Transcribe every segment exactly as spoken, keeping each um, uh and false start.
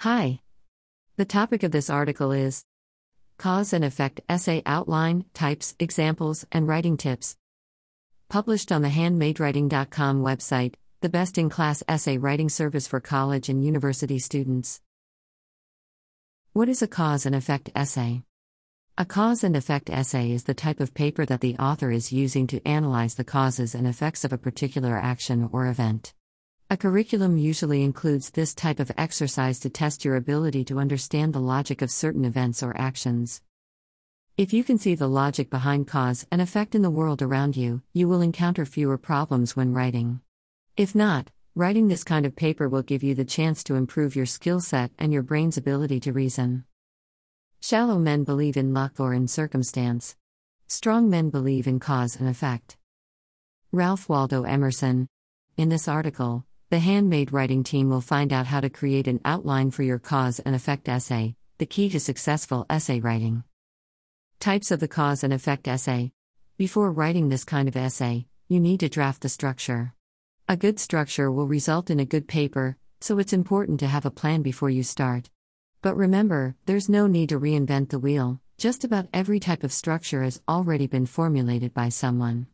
Hi. The topic of this article is Cause and Effect Essay Outline, Types, Examples, and Writing Tips. Published on the handmade writing dot com website, the best-in-class essay writing service for college and university students. What is a cause and effect essay? A cause and effect essay is the type of paper that the author is using to analyze the causes and effects of a particular action or event. A curriculum usually includes this type of exercise to test your ability to understand the logic of certain events or actions. If you can see the logic behind cause and effect in the world around you, you will encounter fewer problems when writing. If not, writing this kind of paper will give you the chance to improve your skill set and your brain's ability to reason. Shallow men believe in luck or in circumstance. Strong men believe in cause and effect. Ralph Waldo Emerson. In this article, the Handmade Writing team will find out how to create an outline for your cause and effect essay, the key to successful essay writing. Types of the cause and effect essay. Before writing this kind of essay, you need to draft the structure. A good structure will result in a good paper, so it's important to have a plan before you start. But remember, there's no need to reinvent the wheel, just about every type of structure has already been formulated by someone.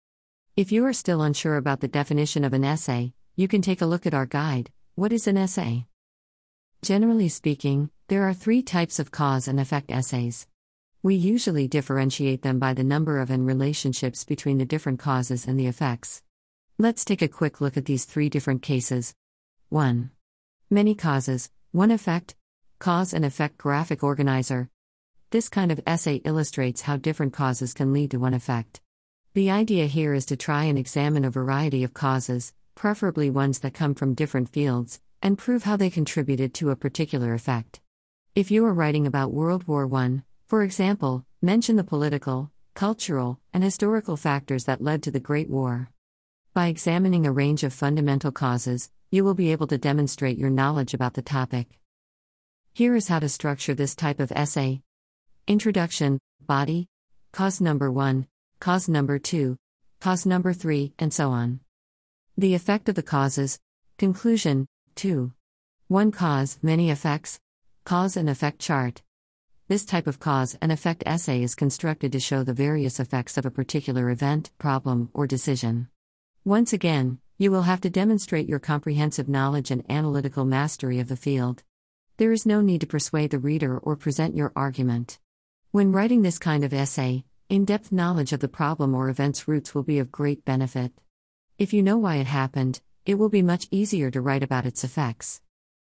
If you are still unsure about the definition of an essay, you can take a look at our guide, What is an Essay? Generally speaking, there are three types of cause and effect essays. We usually differentiate them by the number of and relationships between the different causes and the effects. Let's take a quick look at these three different cases. one. Many causes, one effect. Cause and effect graphic organizer. This kind of essay illustrates how different causes can lead to one effect. The idea here is to try and examine a variety of causes, preferably ones that come from different fields, and prove how they contributed to a particular effect. If you are writing about World War One, for example, mention the political, cultural, and historical factors that led to the Great War. By examining a range of fundamental causes, you will be able to demonstrate your knowledge about the topic. Here is how to structure this type of essay. Introduction, body, cause number one, cause number two, cause number three, and so on. The effect of the causes. Conclusion, two. One cause, many effects. Cause and effect chart. This type of cause and effect essay is constructed to show the various effects of a particular event, problem, or decision. Once again, you will have to demonstrate your comprehensive knowledge and analytical mastery of the field. There is no need to persuade the reader or present your argument. When writing this kind of essay, in-depth knowledge of the problem or event's roots will be of great benefit. If you know why it happened, it will be much easier to write about its effects.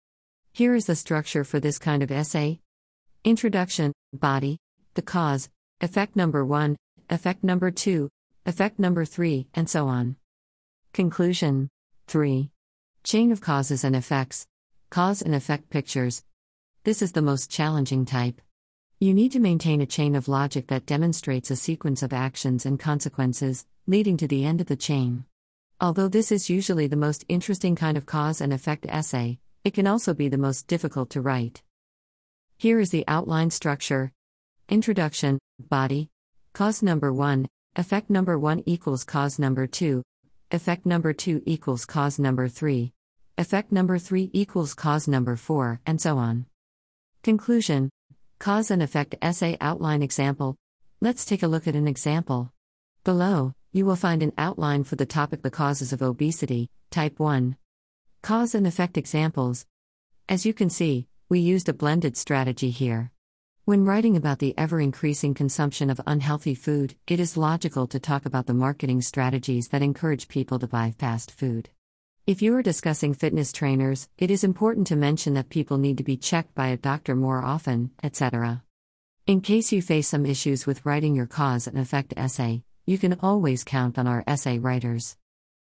Here is the structure for this kind of essay. Introduction, body, the cause, effect number one, effect number two, effect number three, and so on. Conclusion, three. Chain of causes and effects, cause and effect pictures. This is the most challenging type. You need to maintain a chain of logic that demonstrates a sequence of actions and consequences, leading to the end of the chain. Although this is usually the most interesting kind of cause and effect essay, it can also be the most difficult to write. Here is the outline structure. Introduction, body, cause number one, effect number one equals cause number two, effect number two equals cause number three, effect number three equals cause number four, and so on. Conclusion, cause and effect essay outline example. Let's take a look at an example. Below, you will find an outline for the topic The Causes of Obesity, Type one. Cause and effect examples. As you can see, we used a blended strategy here. When writing about the ever-increasing consumption of unhealthy food, it is logical to talk about the marketing strategies that encourage people to buy fast food. If you are discussing fitness trainers, it is important to mention that people need to be checked by a doctor more often, et cetera. In case you face some issues with writing your cause and effect essay, you can always count on our essay writers.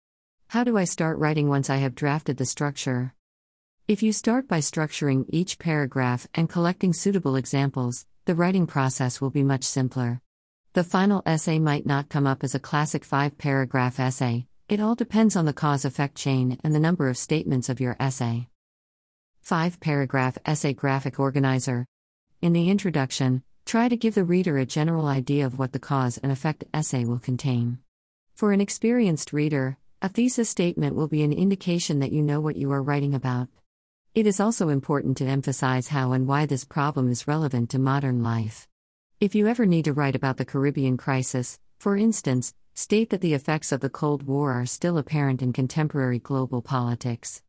How do I start writing once I have drafted the structure? If you start by structuring each paragraph and collecting suitable examples, the writing process will be much simpler. The final essay might not come up as a classic five-paragraph essay. It all depends on the cause-effect chain and the number of statements of your essay. Five-paragraph essay graphic organizer. In the introduction, try to give the reader a general idea of what the cause and effect essay will contain. For an experienced reader, a thesis statement will be an indication that you know what you are writing about. It is also important to emphasize how and why this problem is relevant to modern life. If you ever need to write about the Caribbean crisis, for instance, state that the effects of the Cold War are still apparent in contemporary global politics.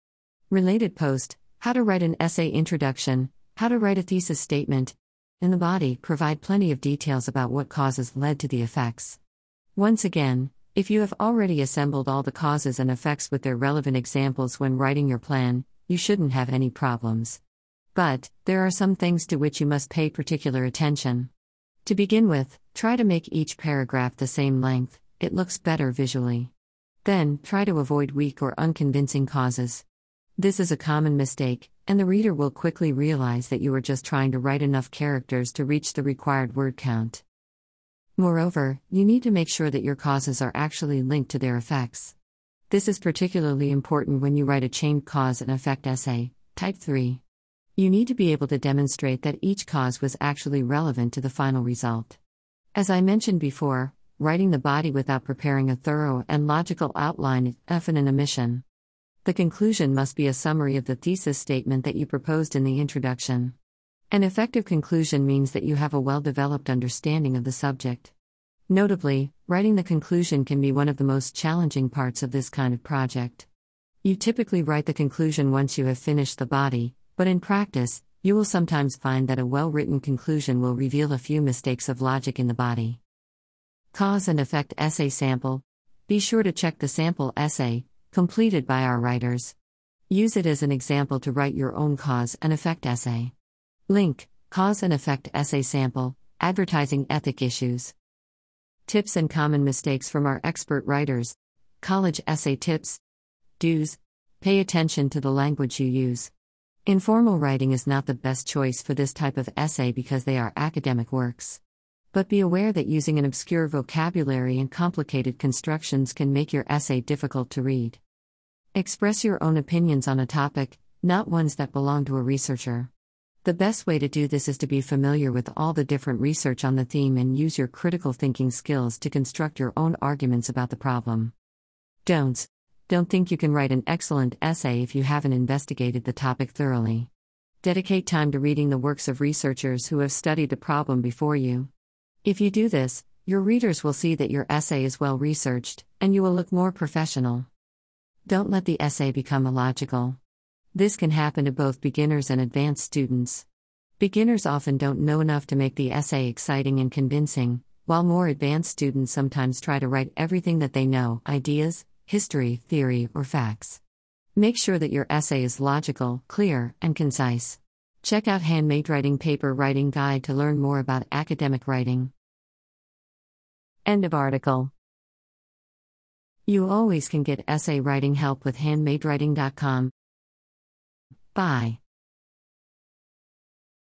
Related post: How to write an essay introduction, how to write a thesis statement. In the body, provide plenty of details about what causes led to the effects. Once again, if you have already assembled all the causes and effects with their relevant examples when writing your plan, you shouldn't have any problems. But, there are some things to which you must pay particular attention. To begin with, try to make each paragraph the same length, it looks better visually. Then, try to avoid weak or unconvincing causes. This is a common mistake, and the reader will quickly realize that you are just trying to write enough characters to reach the required word count. Moreover, you need to make sure that your causes are actually linked to their effects. This is particularly important when you write a chained cause and effect essay, type three. You need to be able to demonstrate that each cause was actually relevant to the final result. As I mentioned before, writing the body without preparing a thorough and logical outline is often an omission. The conclusion must be a summary of the thesis statement that you proposed in the introduction. An effective conclusion means that you have a well-developed understanding of the subject. Notably, writing the conclusion can be one of the most challenging parts of this kind of project. You typically write the conclusion once you have finished the body, but in practice, you will sometimes find that a well-written conclusion will reveal a few mistakes of logic in the body. Cause and effect essay sample. Be sure to check the sample essay, completed by our writers. Use it as an example to write your own cause and effect essay. Link: Cause and effect essay sample, advertising ethic issues. Tips and common mistakes from our expert writers. College essay tips. Do's: Pay attention to the language you use. Informal writing is not the best choice for this type of essay because they are academic works. But be aware that using an obscure vocabulary and complicated constructions can make your essay difficult to read. Express your own opinions on a topic, not ones that belong to a researcher. The best way to do this is to be familiar with all the different research on the theme and use your critical thinking skills to construct your own arguments about the problem. Don'ts: Don't think you can write an excellent essay if you haven't investigated the topic thoroughly. Dedicate time to reading the works of researchers who have studied the problem before you. If you do this, your readers will see that your essay is well researched, and you will look more professional. Don't let the essay become illogical. This can happen to both beginners and advanced students. Beginners often don't know enough to make the essay exciting and convincing, while more advanced students sometimes try to write everything that they know: ideas, history, theory, or facts. Make sure that your essay is logical, clear, and concise. Check out Handmade Writing Paper Writing Guide to learn more about academic writing. End of article. You always can get essay writing help with handmade writing dot com. Bye.